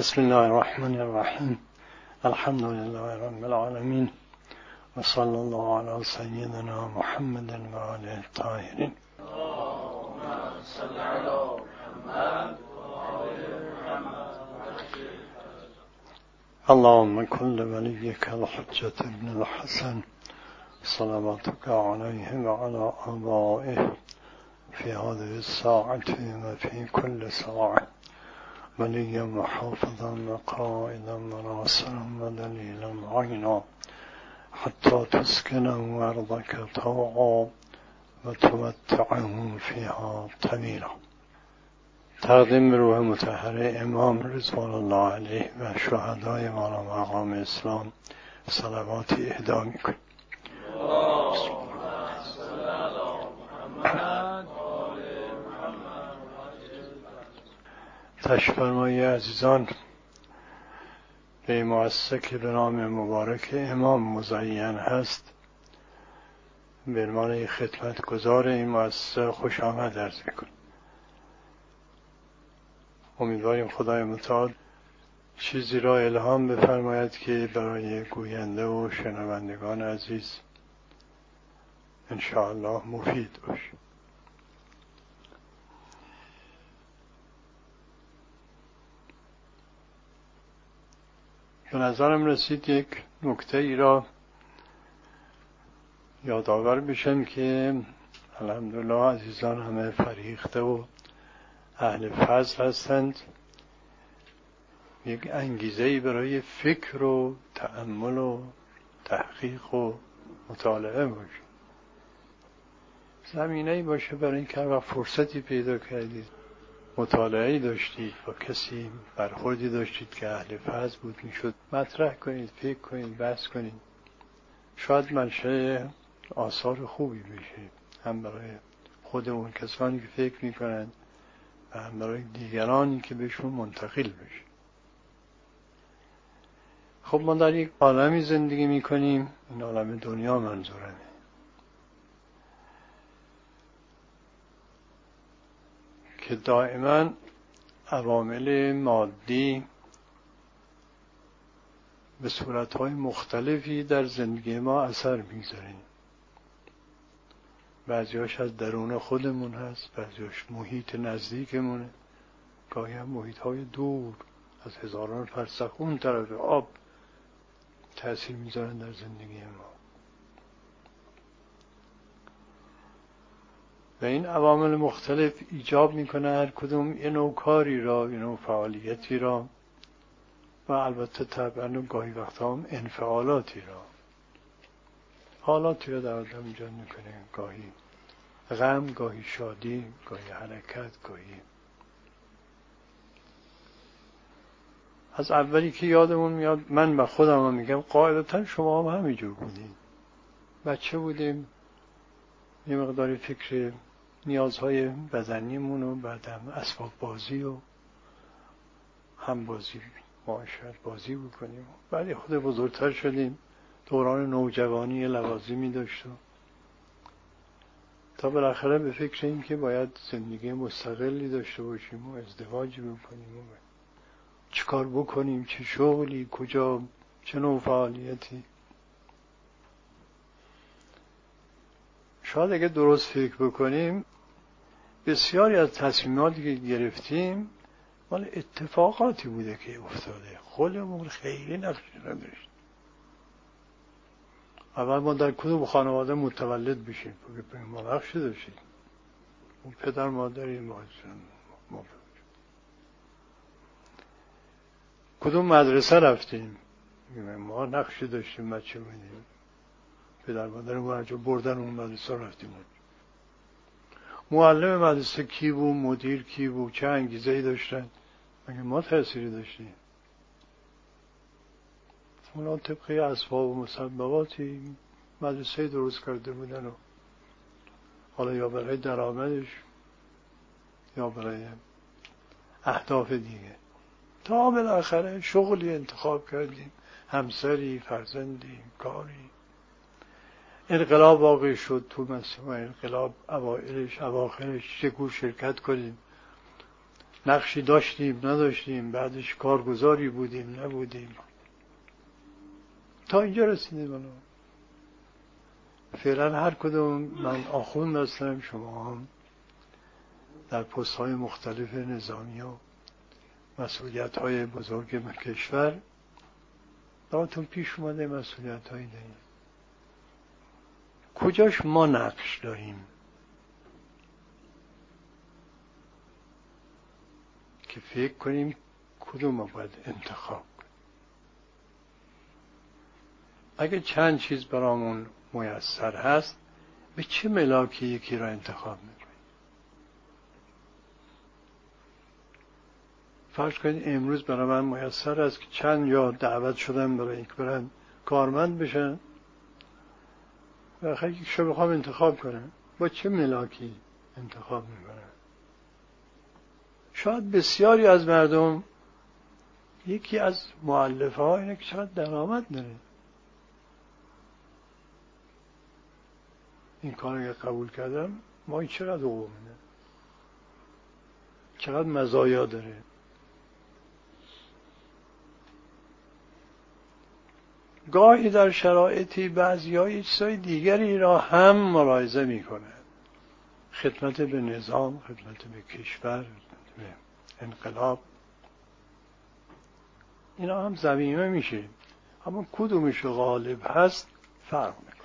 بسم الله الرحمن الرحیم. الحمد لله رب العالمین و صلی الله علی سیدنا محمد و آله الطاهرین. اللهم كن لوليك الحجة ابن الحسن صلواتك عليه وعلى آبائه في هذه الساعة وفي كل ساعة وليا وحافظا وقائدا وناصرا ودليلا عينا حتى تسكنه أرضك طوعا وتمتعه فيها طويلا. تقدیم روح مطهر امام رضوان الله علیه و شهدای والا مقام اسلام صلواتی اهدا میکنیم. تشریف فرمایید عزیزان، به مؤسسه که به نام مبارک امام مزین هست به عنوان خدمتگزار این مؤسسه خوش آمد عرض میکنم. امیدواریم خدای متعال چیزی را الهام بفرماید که برای گوینده و شنوندگان عزیز انشاءالله مفید باشه. به نظرم رسید یک نکته ای را یادآور بشم که الحمدلله عزیزان همه فریخته و اهل فضل هستند. یک انگیزه‌ای برای فکر و تأمل و تحقیق و مطالعه باشه، زمینه‌ای باشه برای اینکه هر وقت فرصتی پیدا کردید، مطالعه‌ای داشتید، با کسی برخوردی داشتید که اهل فضل بود، میشد مطرح کنید، فکر کنید، بحث کنید. شاید منشأ آثار خوبی بشه، هم برای خودمون کسانی که فکر میکنند و هم برای دیگرانی که بهشون منتقل بشه. خب ما در یک عالمی زندگی میکنیم، این عالم دنیا منظورمه، که دائما عوامل مادی به صورتهای مختلفی در زندگی ما اثر میگذارن. بعضیاش از درون خودمون هست، بعضیاش محیط نزدیکمونه، گاهی هم محیطهای دور از هزاران فرسخ اون طرف آب تأثیر میذارن در زندگی ما. و این عوامل مختلف ایجاب میکنه هر کدوم یه نوع کاری را، یه نوع فعالیتی را، و البته طبعا گاهی وقتا هم انفعالاتی را، حالاتی را در آدم ایجاد میکنه، گاهی غم، گاهی شادی، گاهی حرکت، گاهی. از اولی که یادمون میاد، من به خودم هم میگم قاعدتا شما هم همینجور بودیم. بچه بودیم، یه مقداری فکر نیازهای بدنیمون و بعدم اسباب بازی و هم بازی معاشرت بازی بکنیم. بعد خود بزرگتر شدیم، دوران نوجوانی لوازمی داشت، تا بالاخره به فکر این که باید زندگی مستقلی داشته باشیم و ازدواجی بکنیم و چه کار بکنیم، چه شغلی، کجا، چه نوع فعالیتی. شاید اگه درست فکر بکنیم بسیاری از تصمیماتی که گرفتیم مال اتفاقاتی بوده که افتاده، خودمون خیلی نقشی نداشتیم. اول ما در کدوم خانواده متولد بشیم، بگیم ما نقشی داشتیم، اون پدر مادری ما کدوم مدرسه رفتیم، ما نقشی داشتیم، بچه بودیم، پدر مادر ما هر جا بردن اون مدرسه رفتیم. معلم مدرسه کی بود، مدیر کی بود، چه انگیزه‌ای داشتن، مگه ما تأثیری داشتیم؟ اونا طبقه اسباب و مسبباتی مدرسه درست کرده بودن، و حالا یا برای درآمدش یا برای اهداف دیگه، تا بالاخره شغلی انتخاب کردیم، همسری، فرزندی، کاری. انقلاب واقع شد، تو مثلا انقلاب اوائلش اواخرش چگونه شرکت کنیم، نقشی داشتیم نداشتیم، بعدش کارگزاری بودیم نبودیم، تا اینجا رسیدیم. بالا فعلا هر کدوم، من آخوند هستم، شما هم در پست‌های مختلف نظامی و مسئولیت‌های بزرگ کشور براتون پیش اومده، مسئولیت‌هایی داریم. کجاش ما نقش داریم که فکر کنیم کدوم ما باید انتخاب کنیم؟ اگه چند چیز برامون میسر هست، به چه ملاکی یکی را انتخاب میکنیم؟ فرض کنید امروز برای من میسر است که چند جا دعوت شدم برای اینکه برن کارمند بشن و خیلی یکشو بخوام انتخاب کنم، با چه ملاکی انتخاب میکنم؟ شاید بسیاری از مردم یکی از مؤلفه ها اینه که چقدر درآمد داره، این کار رو قبول کردم، ما چقدر حقوق میده، چقدر مزایا داره. گاهی در شرایطی بعضی‌ها چیزهای دیگری را هم ملاحظه می‌کنند، خدمت به نظام، خدمت به کشور، خدمت به انقلاب، اینا هم ضمیمه میشه، اما کدومش غالب هست فرق میکنه.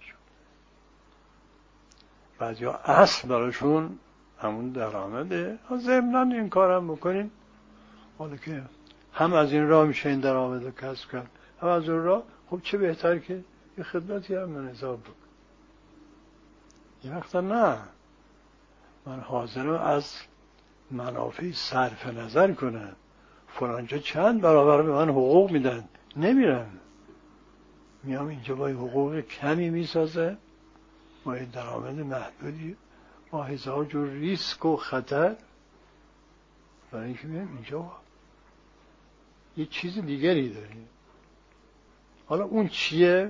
بعضی‌ها اصل براشون همون درآمده، ضمناً این کارم بکنین، حالا که هم از این راه میشه این درآمد رو کسب کرد، هم از اون راه، خب چه بهتر که یه خدمتی هم من حساب بکنم. یه وقتا نه، من حاضرم از منافع صرف نظر کنم، فلانجا چند برابر به من حقوق میدن، نمیرم، میام اینجا با حقوق کمی میسازه، با درآمد محدودی، با هزار جور ریسک و خطر، برای اینکه میام اینجا یه چیز دیگری داریم. حالا اون چیه؟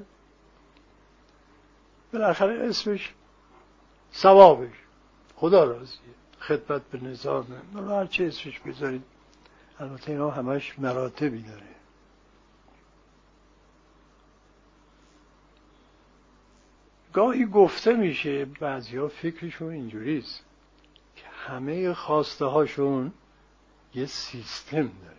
بالاخره اسمش ثوابش خدا راضیه، خدمت به نظام، هر چه اسمش بذارید، البته اینا همش مراتبی داره. گاهی گفته میشه، بعضیا فکرشون اینجوریست که همه خواسته هاشون یه سیستم داره،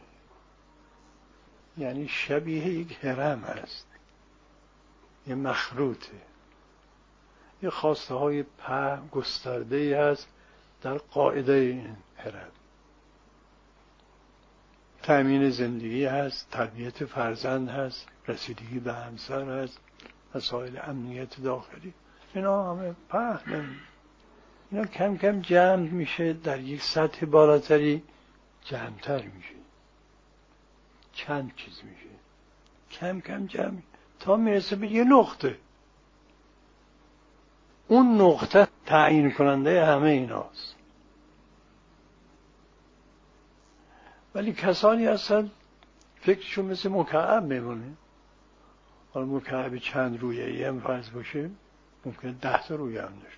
یعنی شبیه یک هرم هست، یه مخروطه، یه خواسته های پهن گسترده‌ای هست در قاعده این هرم. تأمین زندگی هست، تربیت فرزند هست، رسیدگی به همسر هست، مسائل امنیت داخلی، اینا همه پهن. اینا کم کم جمع میشه، در یک سطح بالاتری جمعتر میشه، چند چیز میشه، کم کم جمع تا میرسه به یه نقطه. اون نقطه تعیین کننده همه ایناست. ولی کسانی هستن فکرشون مثل مکعب میمونه. حالا مکعب چند رویه‌ای هم فرض باشه، ممکنه 10 تا رویه هم داشته باشه،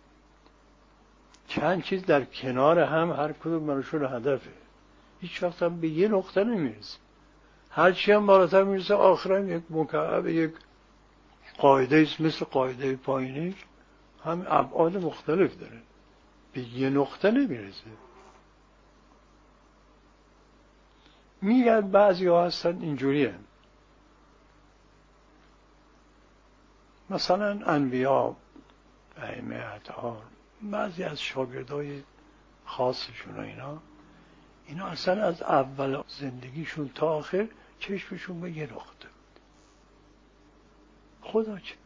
چند چیز در کنار هم، هر کدوم براشون هدفه، هیچ وقت هم به یه نقطه نمیرسه. هرچی هم بالاتر میرسه آخرا یک مکعب، یک قاعده است مثل قاعده پایینی، هم ابعاد مختلف داره، به یه نقطه نمیرسه. میگن بعضی ها هستن اینجوری هستن. مثلا انبیا، ائمه اطهار، بعضی از شاگردای خاصشون و اینا اصلا از اول زندگیشون تا آخر چشمشون به یه نقطه بود. خدا چه؟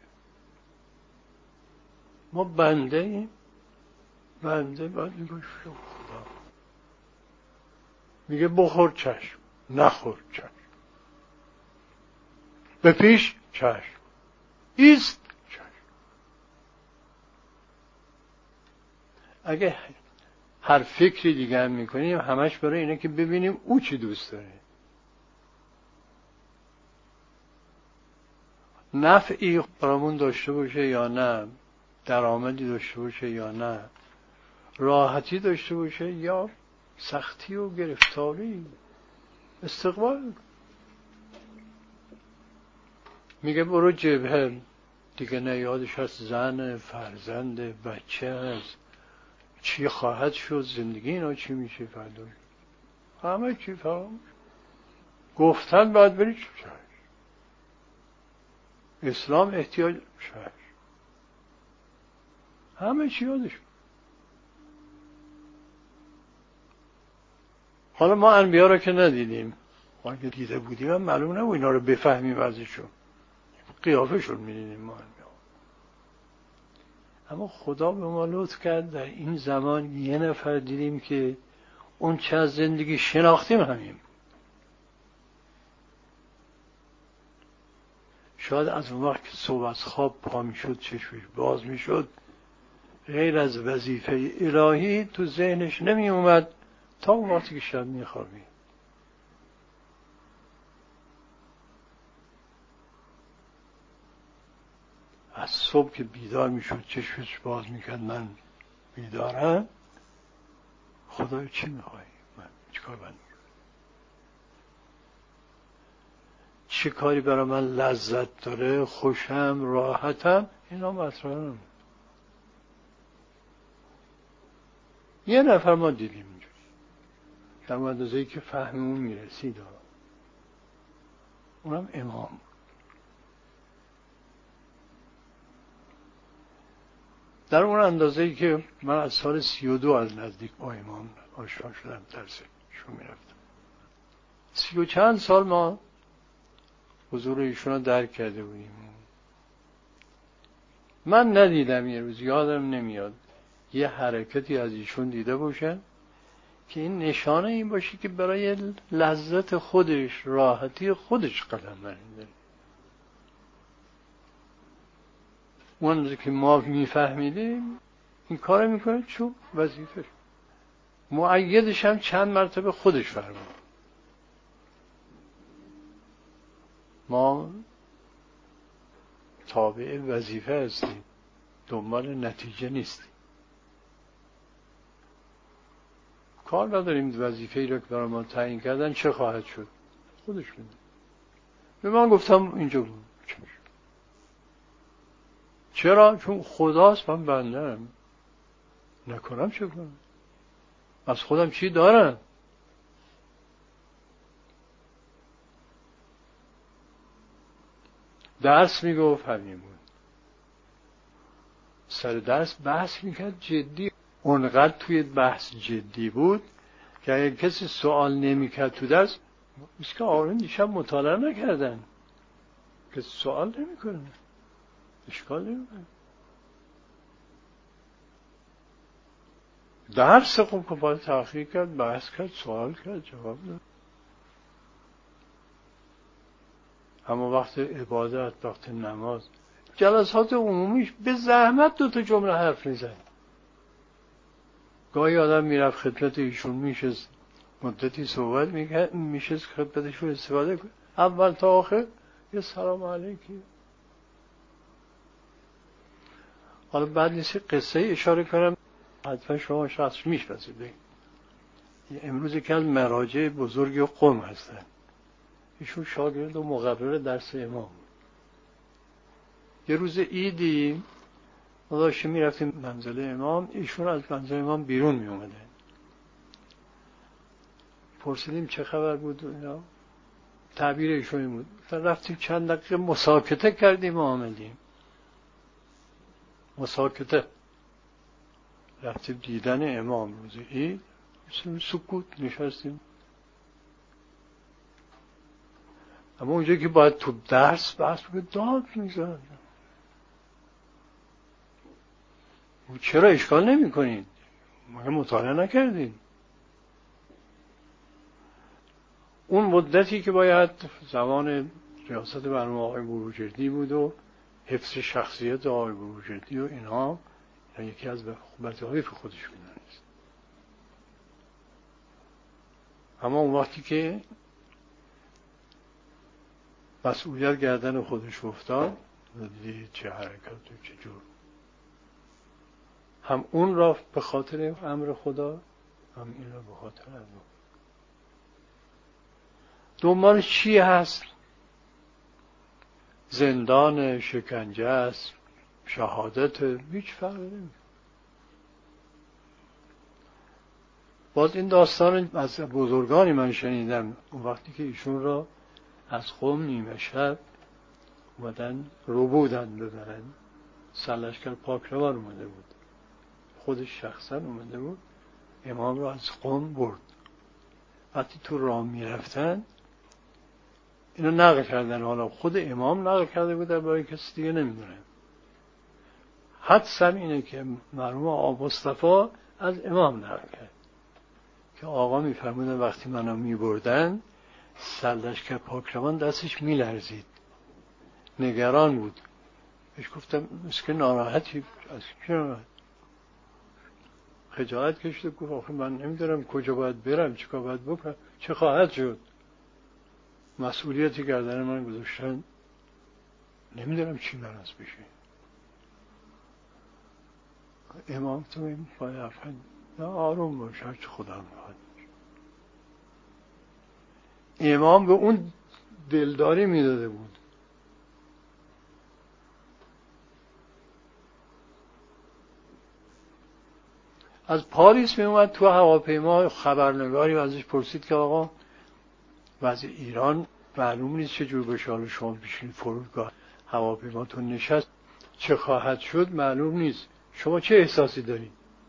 ما بنده ایم، بنده باید میگه خدا میگه بخور چشم، نخور چشم، به پیش چشم، ایست چشم. اگه هر فکری دیگه هم میکنیم، همش برای اینه که ببینیم او چی دوست داره، نفعی برامون داشته باشه یا نه، درآمدی داشته باشه یا نه، راحتی داشته باشه یا سختی و گرفتاری، استقبال. میگه برو جبهه، دیگه نه یادش هست زن، فرزند، بچه هست، چی خواهد شد، زندگی اینا چی میشه فردا، همه چی فراموش. گفتن باید بری چه اسلام احتیاج شد، همه چی یادش. حالا ما انبیا رو که ندیدیم، ما اگه دیده بودیم هم معلوم نبود اینا رو بفهمیم ازشون، قیافشون میدیدیم ما انبیا. اما خدا به ما لطف کرد در این زمان یه نفر دیدیم که اون چه از زندگی شناختیم همیم. شاید از اون وقت که صبح از خواب پا میشد چشمش باز میشد غیر از وظیفه الهی تو ذهنش نمی اومد تا اون وقتی که شب میخوابی. از صبح که بیدار میشد چشمش باز میکرد من بیدارم، خدای چی میخوایی؟ من چیکار باید میکنم؟ چه کاری برای من لذت داره، خوشم، راحتم، اینا مطرح نمید. یه نفر ما دیدیم اینجوری در اندازه‌ای که فهممون میرسید، اونم امام. در اون اندازه‌ای که من از سال 32 از نزدیک با امام آشنا شدم، درسشون میرفتم. 30 و چند سال ما حضور ایشون رو درک کرده بودیم. من ندیدم، یه روز یادم نمیاد یه حرکتی از ایشون دیده باشم که این نشانه این باشه که برای لذت خودش، راحتی خودش قدم برمی‌داره. اون که ما میفهمیدیم این کار میکنه چون وظیفه، مؤیدش هم چند مرتبه خودش فرمود. ما تابع وظیفه هستیم، دنبال نتیجه نیستیم. کار نداریم وظیفه‌ای را که برای ما تعیین کردن چه خواهد شد، خودش میدونه. به من گفتم اینجا بود. چرا؟ چون خداست، من بنده‌ام، نکنم چه کنم؟ از خودم چی دارم؟ درس میگفت همین بود، سر درس بحث میکرد جدی، اونقدر توی بحث جدی بود که اگه کسی سوال نمیکرد تو درس، مثل که آقایون دیشب مطالعه نکردن، کسی سوال نمیکنه، اشکال نمیکنه. درس خوب که باید تحقیق کرد، بحث کرد، سوال کرد، جواب داد. اما وقت عبادت، وقت نماز، جلسات عمومیش به زحمت 2 جمله حرف میزد. گاهی آدم میرفت خدمت ایشون، میشست مدتی صحبت میکرد، میشست خدمتشون استفاده کنه، اول تا آخر یه سلام علیکی. حالا بعد نیست قصه اشاره کنم، حتما شما شخص میشناسید. امروز که از مراجع بزرگ قم هستن، ایشون شاگرد و مقرر درس امام. یه روز عیدی ما داشتیم میرفتیم منزل امام، ایشون از منزل امام بیرون می اومده. پرسیدیم چه خبر بود اینا، تعبیر ایشون بود. رفتیم چند دقیقه مساکته کردیم و آمدیم. مساکته رفتیم دیدن امام روز عید، سکوت نشستیم. اما اونجا که باید تو درس بحث بگه داد میزد. چرا اشکال نمی کنید؟ مگه مطالعه نکردید؟ اون مدتی که باید زمان ریاست برنامه آقای بروجردی بود و حفظ شخصیت آقای بروجردی و اینها یکی از وظایف خودش میدونست. اما اون وقتی که مسئولیت گردن خودش افتاد، دید چه حرکت و چه جور، هم اون را به خاطر امر خدا هم این رو به خاطر از دنبال چی هست؟ زندان، شکنجه است، شهادت، هیچ فرقی نمیکنه. باز این داستان از بزرگانی من شنیدم، اون وقتی که ایشون را از قم نیمه شب اومدن رو بودن ببرن، سرلشکر پاکروان اومده بود، خودش شخصا اومده بود امام را از قم برد. وقتی تو راه میرفتن اینو نقل کردن، حالا خود امام نقل کرده بود، برای کسی دیگه نمیدونه. حدسم اینه که مرحوم آقا مصطفی از امام نقل کرد که آقا میفرمودن وقتی منو میبردن سرلشکر پاکروان دستش میلرزید، نگران بود. بهش گفتم مسکن ناراحتی؟ از کی ناراحت؟ خجالت کشید، گفت آخه من نمیدونم کجا باید برم، چیکار باید بکنم، چه خواهد شد، مسئولیتی گردن من گذاشتن، نمیدونم چی مرز بشه. امام تو این باید نه آروم باش، هرچی خدا میخواد. امام به اون دلداری میداده بود. از پاریس می اومد تو هواپیما، خبرنگاری ازش پرسید که آقا وضع ایران معلوم نیست چجور بشه، حالا شما بشین فرودگاه هواپیماتون نشست، چه خواهد شد معلوم نیست، شما چه احساسی دارید؟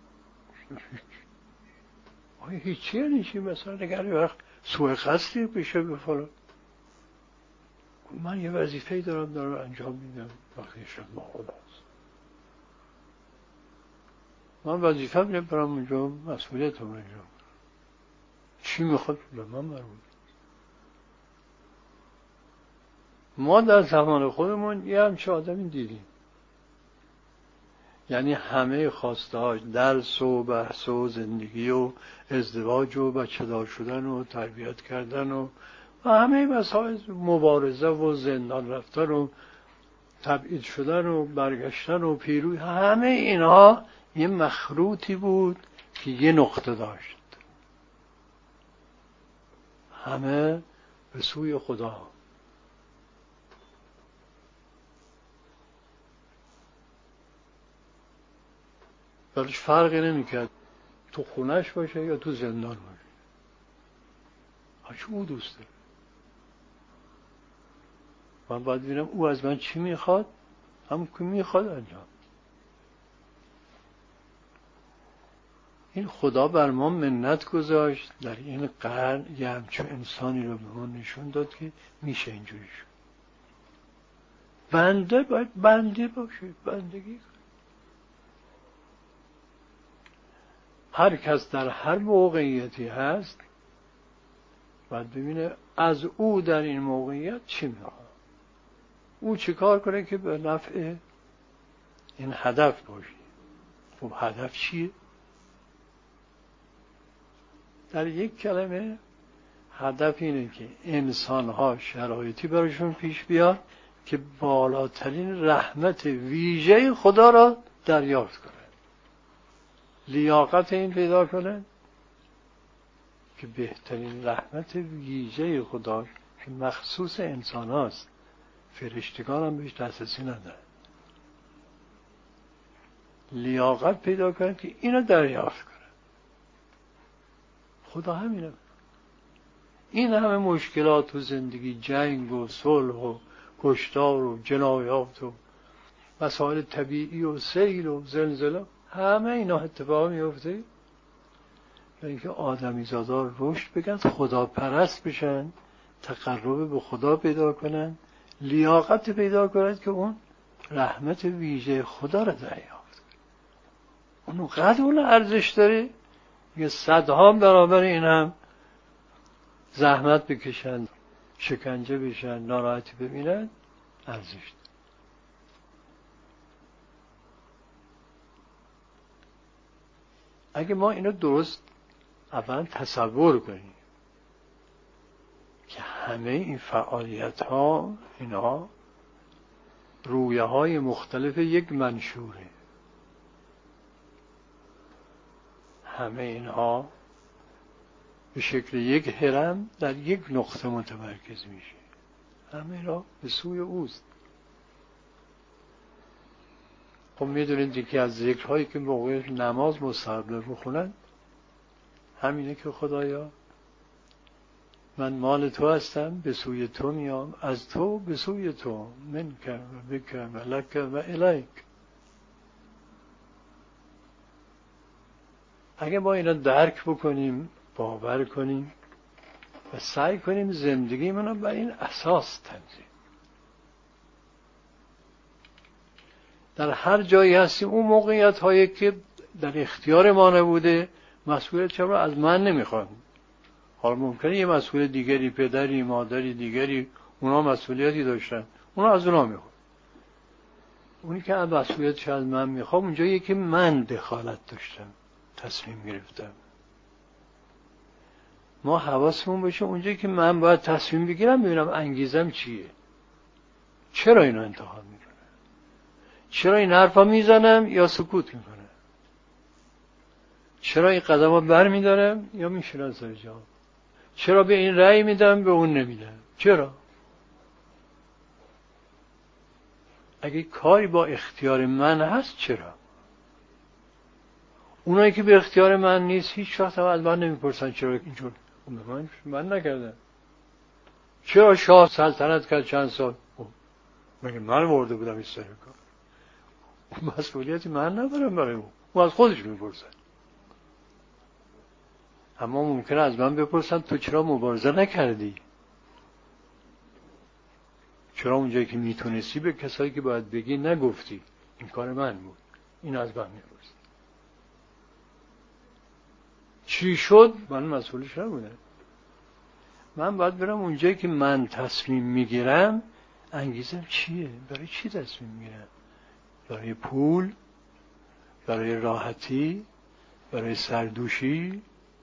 هیچی یعنی چی؟ مثلا اگر وقت سوء قصدی بشه به فلان، من یه وظیفه‌ای دارم انجام میدم، وقتی شد ما خداست، من وظیفه میدم برم اونجا، مسئولیت هم انجام، چی میخواد به من مربوط. ما در زمان خودمون یه همچه آدمی دیدیم، یعنی همه خواسته های درس و بحث و زندگی و ازدواج و بچه دار شدن و تربیت کردن و همه مسائل مبارزه و زندان رفتن و تبعید شدن و برگشتن و پیروی، همه اینها یه مخروطی بود که یه نقطه داشت، همه به سوی خدا. برش فرقی نمیکرد تو خونش باشه یا تو زندان باشه، هرچی او دوست داره. من باید ببینم او از من چی میخواد، هم که میخواد انجام. این خدا بر ما منت گذاشت در این قرن، یه همچون انسانی رو به ما نشون داد که میشه اینجوری شد. بنده باید بنده باشه، بندگی. هر کس در هر موقعیتی هست باید ببینه از او در این موقعیت چی میخواد، او چی کار کنه که به نفع این هدف باشه. خب هدف چیه؟ در یک کلمه هدف اینه که انسان‌ها شرایطی براشون پیش بیاد که بالاترین رحمت ویژه خدا را دریافت کنه، لیاقت این پیدا کنه که بهترین رحمت ویژه خدا که مخصوص انسان هاست، فرشتگان هم بهش دسترسی نداره، لیاقت پیدا کنه که اینو دریافت کنه. خدا همینه. این همه مشکلات و زندگی، جنگ و صلح و کشتار و جنایات و مسائل طبیعی و سیل و زلزله، همه اینا اتفاق میفته به اینکه آدمیزادا رشد بگن، خدا پرست بشن، تقرب به خدا پیدا کنن، لیاقت پیدا کنن که اون رحمت ویژه خدا را دریافت کنن. اونقدر اون ارزش داره که صدها برابر این هم زحمت بکشن، شکنجه بشن، ناراحتی ببینن، ارزش داره. اگه ما اینو درست اول تصور کنیم که همه این فعالیت ها اینا رویه های مختلف یک منشوره، همه اینها به شکل یک هرم در یک نقطه متمرکز میشه. همه را به سوی اوست. خب میدونید یکی از ذکرهایی که موقع نماز مستحب بخونن همینه که خدایا من مال تو هستم، به سوی تو میام، از تو به سوی تو، منک و بک و لک و الیک. اگه ما اینا درک بکنیم، باور کنیم و سعی کنیم زندگی منو بر این اساس تنظیم، در هر جایی هستیم اون موقعیت هایی که در اختیار ما نبوده مسئولیت چرا از من نمیخوان. حالا ممکنه یه مسئول دیگری، پدری، مادری دیگری، اونا مسئولیتی داشتن، اونا از اونا میخوان. اونی که از مسئولیتش از من میخوام اونجایی که من دخالت داشتم، تصمیم گرفتم. ما حواسمون باشه اونجایی که من باید تصمیم بگیرم ببینم انگیزم چیه، چرا اینو انتخاب میکنم، چرا این حرفا میزنم یا سکوت میکنم، چرا این قدم‌ها برمیدارم یا میشینم سر جا، چرا به این رأی میدم به اون نمیدم، چرا؟ اگه کاری با اختیار من هست چرا؟ اونایی که به اختیار من نیست هیچ وقت هم از من نمیپرسن چرا اینجور. من نکردم. چرا شاه سلطنت کرد چند سال؟ مگه من ورده بودم این سر کار؟ اون مسئولیتی من ندارم برای اون از خودش میپرسن. اما ممکنه از من بپرسن تو چرا مبارزه نکردی؟ چرا اونجایی که میتونستی به کسایی که باید بگی نگفتی؟ این کار من بود. این از من میپرسن. چی شد؟ من مسئولش نبودم. من باید برم اونجایی که من تصمیم میگیرم انگیزم چیه؟ برای چی تصمیم میگیرم؟ برای پول؟ برای راحتی؟ برای سردوشی؟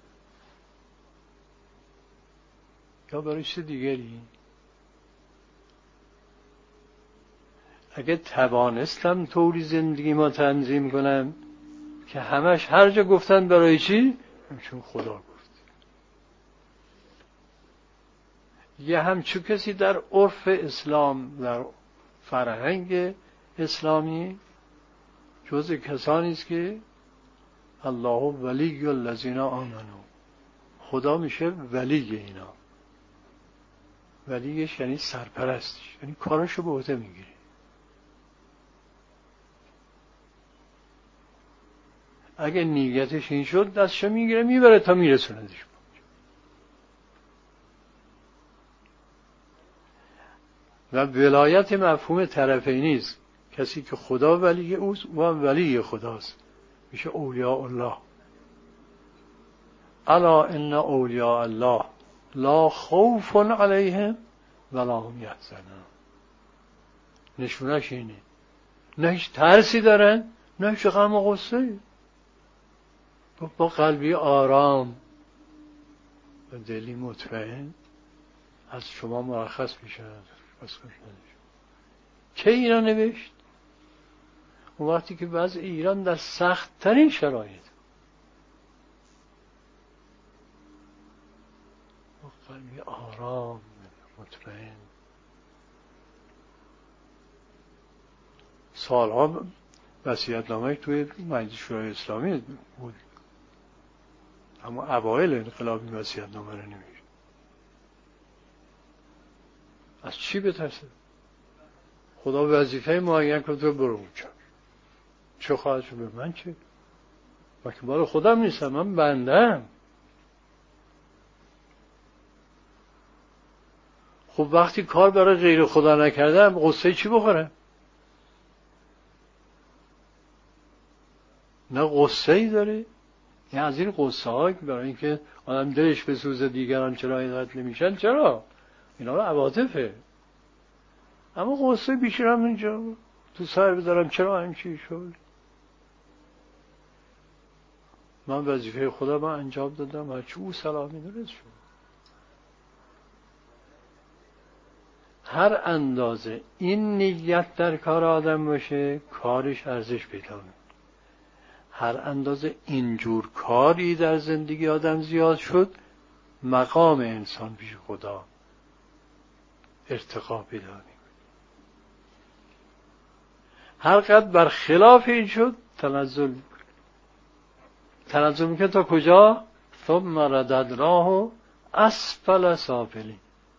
یا برای چیز دیگری؟ اگه توانستم طوری زندگی ما تنظیم کنم که همش هر جا گفتن برای چی؟ چون خدا گفت. یه همچو کسی در عرف اسلام، در فرهنگ اسلامی جز کسانی است که الله ولی الذین آمنو، خدا میشه ولی اینا. ولیش یعنی سرپرستش، یعنی کارشو به عهده میگیره. اگه نیتش این شد دستشو میگیره میبره تا میرسوندش. و ولایت مفهوم طرفینی است. کسی که خدا ولی اوست و ولی خداست، میشه اولیاء الله. الا ان اولیاء الله لا خوف علیهم ولا هم یحزنون. نشونش اینه، نه هیچ ترسی دارن نه هیچ غم و غصه، با قلبی آرام و دلی مطمئن از شما مرخص میشن. که اینا نوشت اون وقتی که وضع ایران در سخت ترین شرایط، با قلبی آرام مطمئن. سالها وصیت‌نامه توی مجلس شورای اسلامی بود، اما اوایل انقلاب این وصیت‌نامه رو نوشت. از چی بترسه؟ خدا وظیفه معین کنه تو برو اونجا. چه خواهد شد به من چه؟ من که مال خودم نیستم، من بندم. خب وقتی کار برای غیر خدا نکردم قصه چی بخورم؟ نه قصه ای داره. یعنی از این قصه ها برای اینکه آدم دلش بسوزه دیگران چرا هدایت نمیشن، چرا؟ اینا رو عواطفه. اما قصه بیشترم اینجا تو سر بذارم چرا همچی شد. من وظیفه خدا من انجام دادم، هرچی او صلاح می‌دونه شد. هر اندازه این نیت در کار آدم باشه کارش ارزش پیدا می‌کنه. هر اندازه اینجور کاری در زندگی آدم زیاد شد مقام انسان پیش خدا ارتقا پیدا می‌کنه. هر قدر بر خلاف این شد تنزل میکنه تا کجا؟ ثم رددناه اسفل سافلین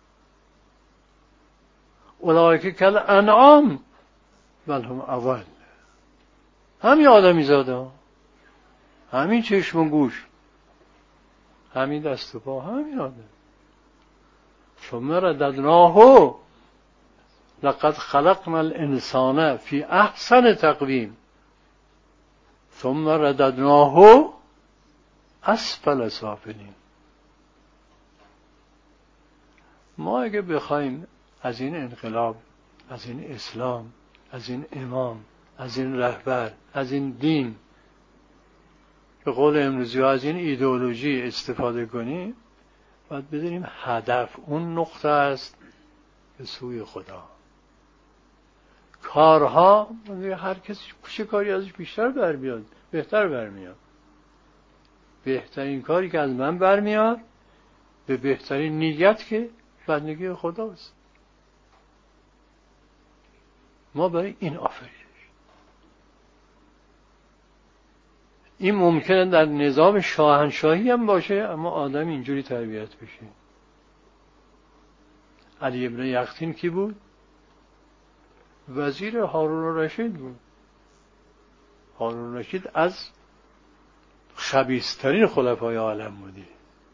اولئک کالانعام بل هم اضل. همین آدمی زاده، همین چشم و گوش، همین دست و پا، همین آدم. ثم رددناه لقد خلقنا الانسان فی احسن تقویم ثم رددناه اسفل سافلین. ما اگه بخوایم از این انقلاب، از این اسلام، از این امام، از این رهبر، از این دین، به قول امروزی ها از این ایدئولوژی استفاده کنیم، باید بدونیم هدف اون نقطه است به سوی خدا. کارها هر کسی چه کاری ازش بیشتر برمیاد، بهتر برمیاد. بهترین کاری که از من برمیاد به بهترین نیت که بندگی خداست. ما برای این آفریدیم. این ممکنه در نظام شاهنشاهی هم باشه، اما آدم اینجوری تربیت بشه. علی ابن یقطین کی بود؟ وزیر هارون الرشید بود. هارون الرشید از خبیث‌ترین خلفای عالم بودی.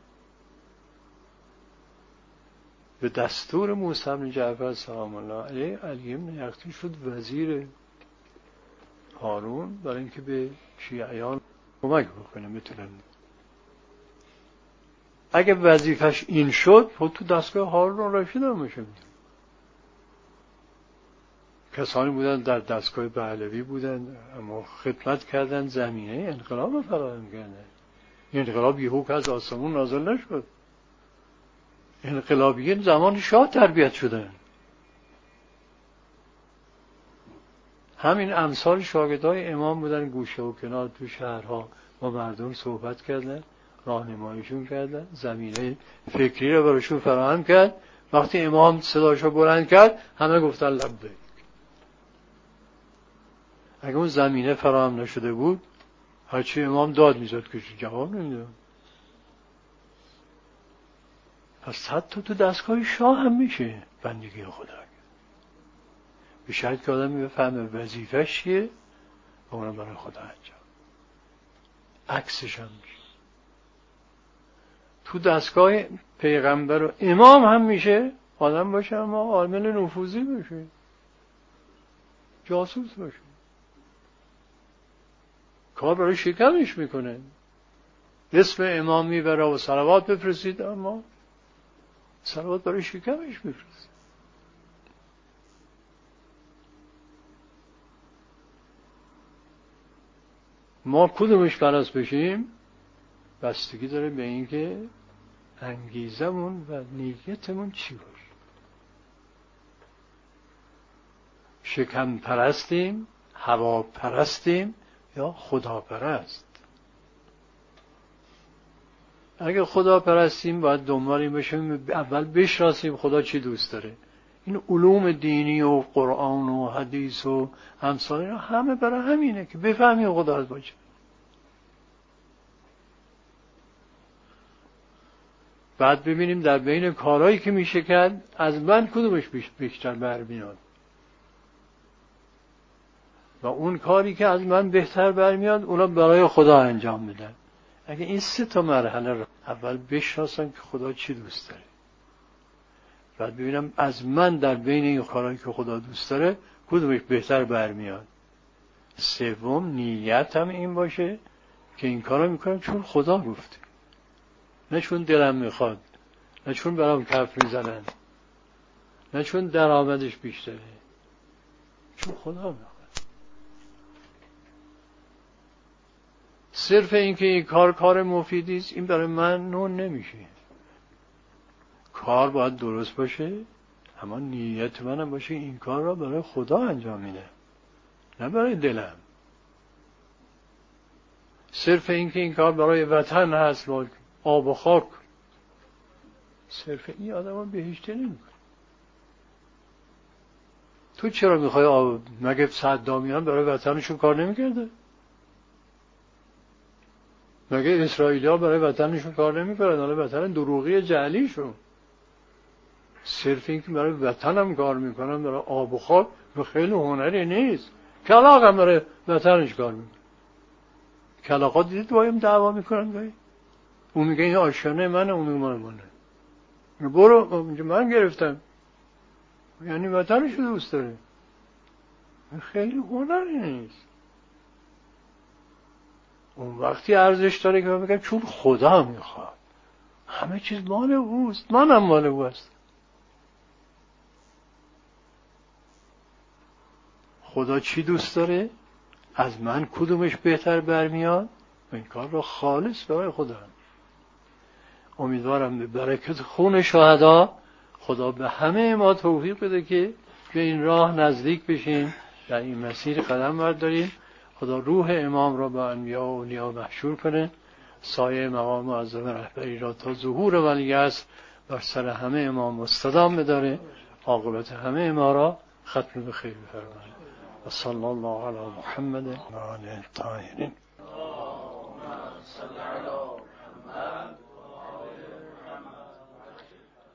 به دستور موسی بن جعفر سلام الله علیه علی ابن یقطین شد وزیر هارون برای اینکه به شیعیان کمک بکنه بتونن. اگه وظیفش این شد خود تو دستگاه هارون الرشید هم میشه. کسانی بودن در دستگاه پهلوی بودن اما خدمت کردن، زمینه انقلاب فراهم کردن. انقلاب یهو از آسمون نازل نشد. انقلابیین زمان شاه تربیت شدن. همین امثال شاگردای امام بودن، گوشه و کنار تو شهرها با مردم صحبت کردن، راهنماییشون کردن، زمینه فکری رو براشون فراهم کرد. وقتی امام صداشو بلند کرد همه گفتن لبیک. اگه اون زمینه فراهم نشده بود هرچی امام داد میزد که جواب نمیداد. پس حتی تو دستگاه شاه هم میشه بندگی خدا. به شرط که آدم بفهمه وظیفه‌ش چیه و اونم برای خدا انجام. عکسش هم میشه. تو دستگاه پیغمبر و امام هم میشه آدم باشه اما عامل نفوذی باشه، جاسوس باشه، کار برای شکمش میکنه. اسم امام میبره و صلوات بفرستید اما صلوات برای شکمش بفرست. ما کدومش پرست بشیم بستگی داره به این که انگیزمون و نیتمون چی باشه. شکم پرستیم، هوا پرستیم یا خدا پرست. اگه خدا پرستیم باید دنبال این باشیم اول بشناسیم خدا چی دوست داره. این علوم دینی و قرآن و حدیث و امثال اینا همه برای همینه که بفهمیم خدا باشه. بعد ببینیم در بین کارهایی که میشه کرد از من کدومش بیشتر برمیاد و اون کاری که از من بهتر برمیاد اونا برای خدا انجام بدن. اگه این 3 مرحله رو اول بشناسم که خدا چی دوست داره، بعد ببینم از من در بین این کارهایی که خدا دوست داره کدومش بهتر برمیاد. 3 نیتم این باشه که این کارو میکنم چون خدا گفته، نه چون دلم میخواد، نه چون برام کف میزنن، نه چون درآمدش بیشتره، چون خدا میخواد. صرف این که این کار مفیدی است این برای من نون نمیشه. کار باید درست باشه اما نیت منم باشه این کار را برای خدا انجام میدم نه برای دلم. صرف این که این کار برای وطن هست، آب و خاک صرف این آدم ها بهشتی نمیکنه. تو چرا میخوای مگه صدامیان برای وطنشون کار نمیکرده؟ مگه اسرائیلی ها برای وطنشون کار نمیکردن؟ حالا وطن دروغی جعلیشون. صرف این که برای وطنم کار میکنم، برای آب و خاک، به خیلی هنری نیست. کلاغ هم برای وطنش کار میکنه. کلاغا دیدید بایم دعوا میکنن گاهی؟ اون میگه این آشیانه منه، اون میگه منه. برو من گرفتم. یعنی وطنش رو دوست داره. خیلی هنری نیست. اون وقتی ارزش داره که بگم چون خدا میخواد. همه چیز مال اوست، منم مال او است. خدا چی دوست داره؟ از من کدومش بهتر برمیاد؟ این کار را خالص برای خدا. امیدوارم به برکت خون شهدا خدا به همه ما توفیق بده که به این راه نزدیک بشیم، در این مسیر قدم برداریم. خدا روح امام را به انبیا و اولیا محشور کنه، سایه مقام معظم رهبری را تا ظهور ولیعصر بر سر همه امام مستدام بداره، عاقبت همه ما را ختم به خیر بفرمایه. و صلی الله علی محمد و آله الطاهرین.